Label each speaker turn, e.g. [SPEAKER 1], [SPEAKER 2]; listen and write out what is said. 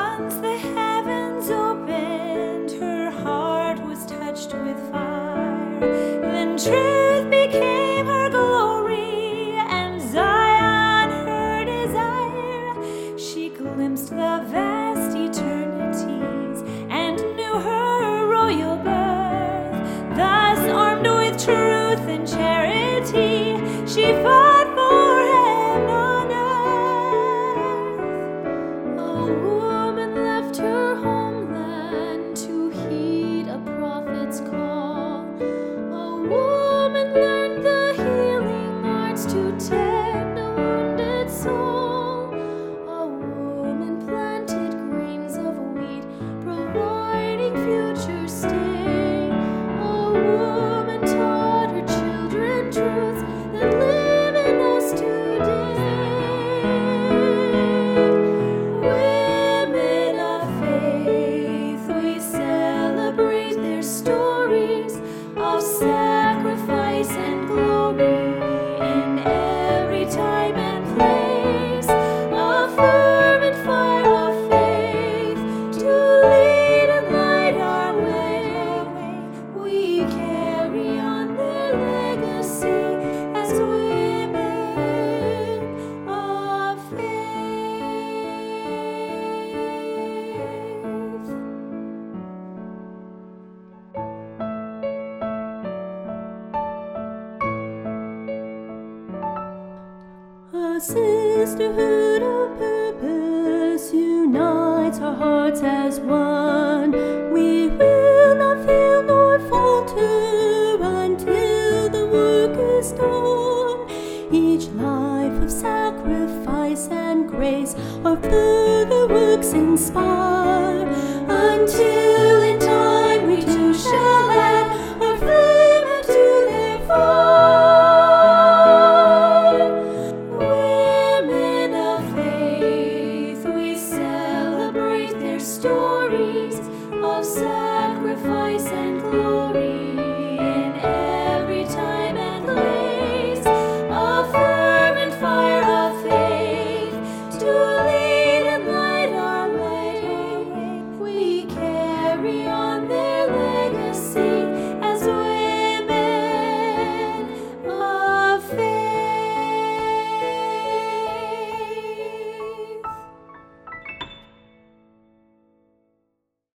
[SPEAKER 1] Once the heavens opened, her heart was touched with fire. Then truth became her glory, and Zion her desire. She glimpsed the vast eternities and knew her royal birth. Thus, armed with truth and charity, she fought for heaven on earth.
[SPEAKER 2] A woman left her homeland to heed a prophet's call. A woman learned the healing arts to tend a wounded soul. A woman planted grains of wheat, providing future stay. A woman taught her children truths that live in us today. Women of faith, we celebrate their stories of sacrifice and glory in every time and place. A fervent fire of faith to lead and light our way. We carry on their legacy as women of faith.
[SPEAKER 3] A sisterhood of purpose unites our hearts as one. We will not fail nor falter until the work is done. Each life of sacrifice and grace our further works inspire, until in time we too shall add our flame unto their fire.
[SPEAKER 2] Women of faith, we celebrate their stories of sacrifice and glory.